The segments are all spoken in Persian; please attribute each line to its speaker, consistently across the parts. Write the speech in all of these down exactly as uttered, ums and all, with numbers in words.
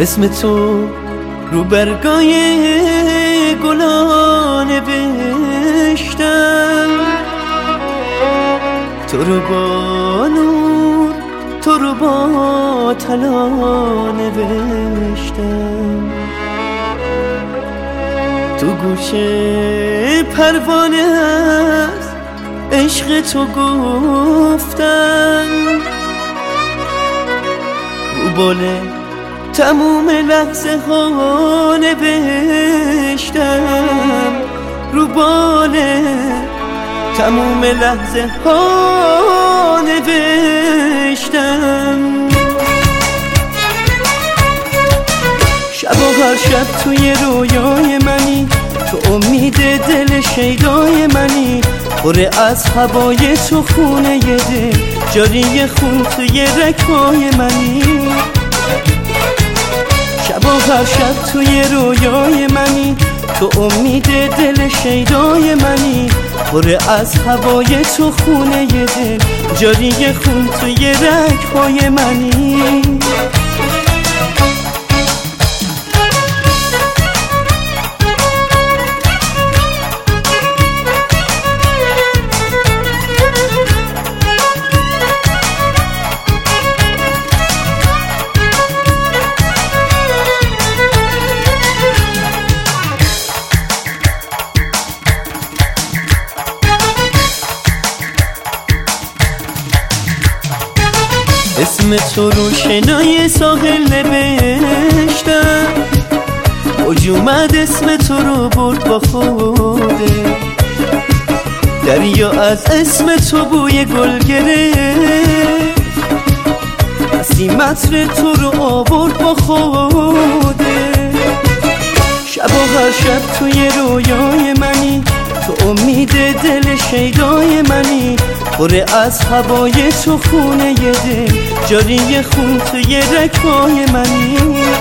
Speaker 1: اسم تو رو برگای گلا نوشتم، تو رو با نور تو رو با طلا نوشتم. تو گوشه پروانه از عشق تو گفتم، رو باله تموم لحظه ها نوشتم، رو باله تموم لحظه ها نوشتم. شب و هر شب توی رویای منی، تو امید دل شیدای منی، پر از هوای تو خونه دل، جاری خون توی رگ‌های منی. شب و هر شب توی رویای منی، تو امید دل شیدای منی، پر از هوای تو خونه دل، جاری خون توی رگ‌های منی. اسم تو رو شنای ساحل نوشتم، اوج اومد اسم تو رو برد با خوده، دریا از اسم تو بوی گل گرفت، نسیم عطر تو رو آورد با خوده. شب و هر شب توی رویای منی، تو امید دل شیدای منی، پر از هوای تو خونه دل، جاری خون توی رگ‌های منی.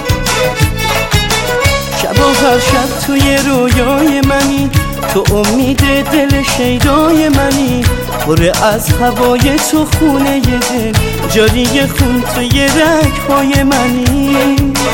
Speaker 1: شب و هر شب توی رویای منی، تو امید دل شیدای منی، پر از هوای تو خونه دل، جاری خون توی رگ‌های منی.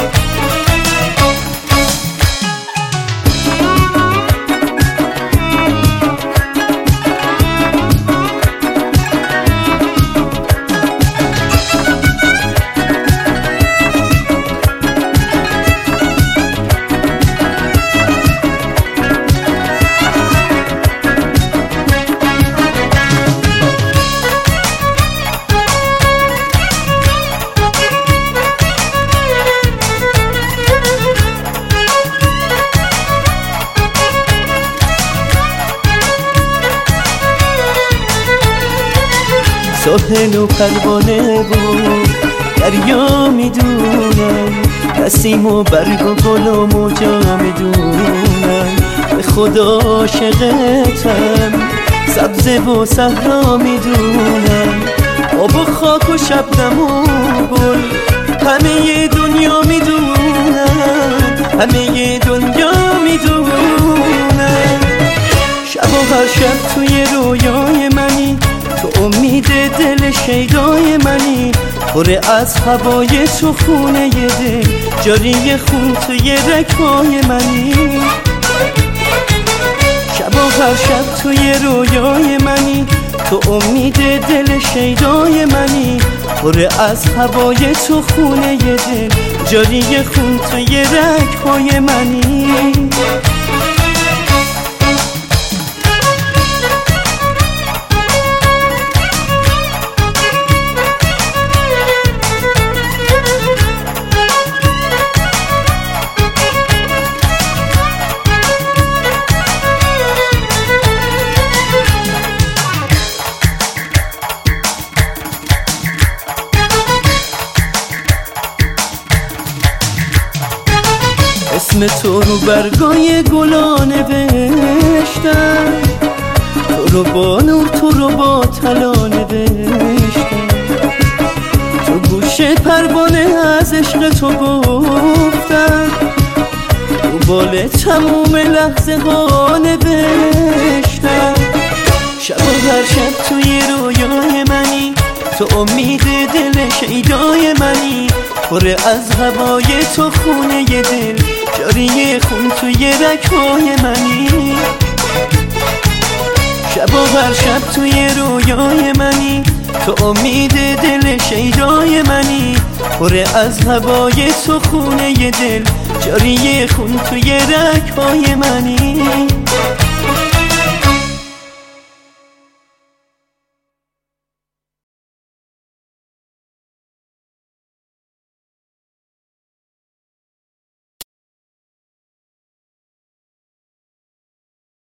Speaker 1: ساحل و پروانه بود دریا میدونم، نسیم و برگ و گل و موجا میدونم، به خدا عاشقتم، سبزه و صحرا میدونم، آب و خاک و شبنم و گل، همه دنیا میدونم، همه دنیا میدونم. شب و هر شب توی رویای منی، تو امید دل شیدای منی، پر از هوای تو خونه دل، جاری خون توی رگ‌های منی. شب و هر شب توی رویای منی، تو امید دل شیدای منی، پر از هوای تو خونه دل، جاری خون توی رگ‌های منی. اسم تو رو برگای گلا نوشتم، تو رو با نور تو رو با طلا نوشتم، تو گوشه پروانه از عشق تو گفتم، تو باله تموم لحظه ها نوشتم. شب و هر شب توی رویای منی، تو امید دل شیدای منی، پر از هوای تو خونه ی دل، جاری خون توی رگ‌های منی. شب و هر شب توی رویای منی، تو امید دل شیدای منی. پر از هوای تو خونه ی دل، جاری خون توی رگ‌های منی.